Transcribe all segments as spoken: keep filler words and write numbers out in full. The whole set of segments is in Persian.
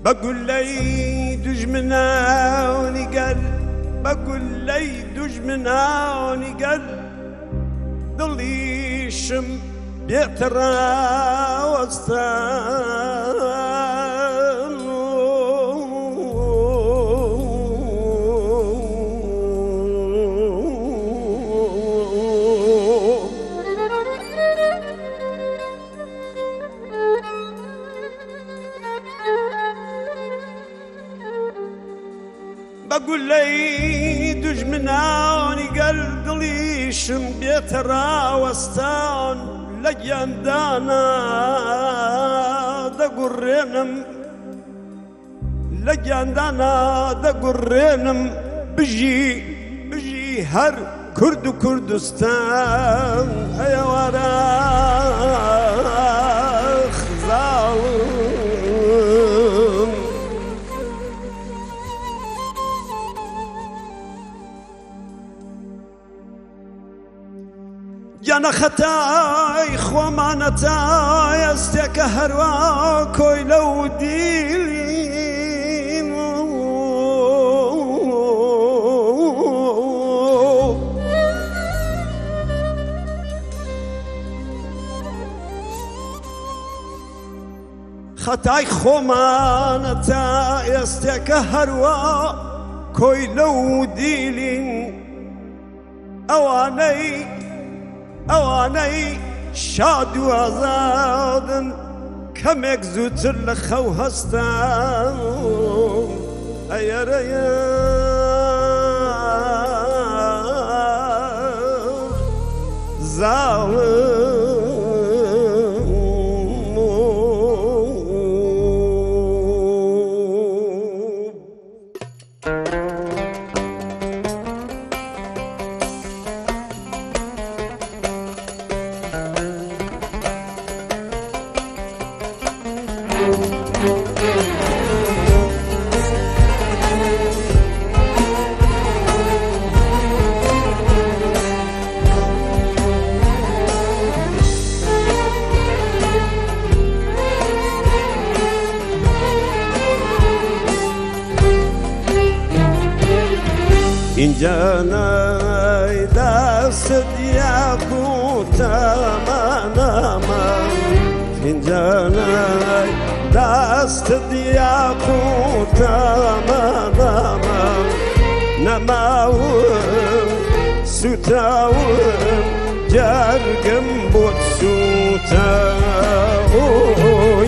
بقول لي دجمناوني قال بقول لي دجمناوني قال ضلي شم بيترا وستان بقول لي دجمناوني قال ضلي شم بيترا وستان لجان دانا دقرينم لجان دانا دقرينم بجي بجي هر كرد كردستان يا وراخ ظالم جانا خطاي خوامانتاي استيك هروا كوي لو ديلين خطاي خوامانتاي استيك هروا كوي لو ديلين اواني اواني شاد وازادن كمك زوتر لخو هستان ايا ريا ظالم إنجانا دست ياقوت مناما إنجانا دست ياقوت مناما نماوم سوتاوم جرقم بود سوتاوم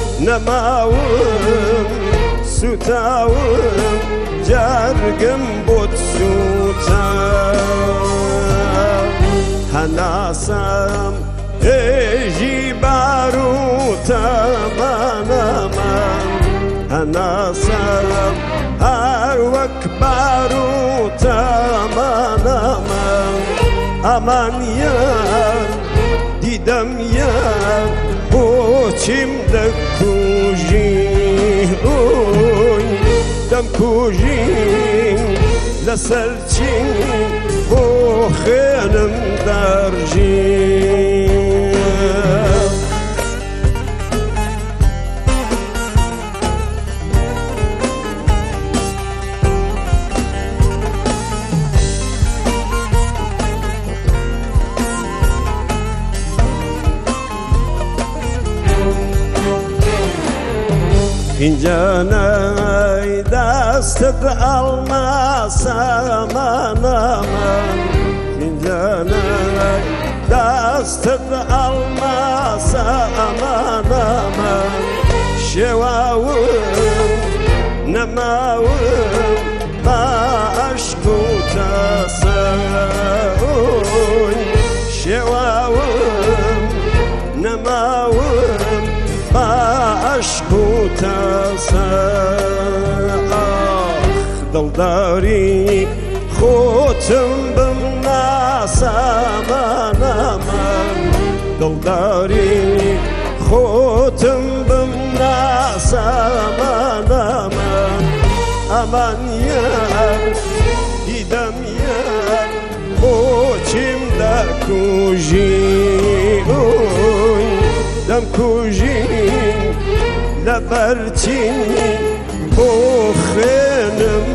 نماوم سوتاوم جرقم بود سوتاوم هناسم ايجي باروتا مناما هناسم هروك باروتا مناما aman yar didem yar boçimde kuji oy dem kuji la serçin bo khanım darji Fincanay dastık almasa aman aman Fincanay dastık almasa aman aman Şevavım nemavım aşk utasa Şevavım nemavım aşk utasa ah dildari خوتم بم ناسمان aman dildari خوتم بم ناسمان aman aman yar didem yar boçimde kuji dem kuji لبرچینی او خنم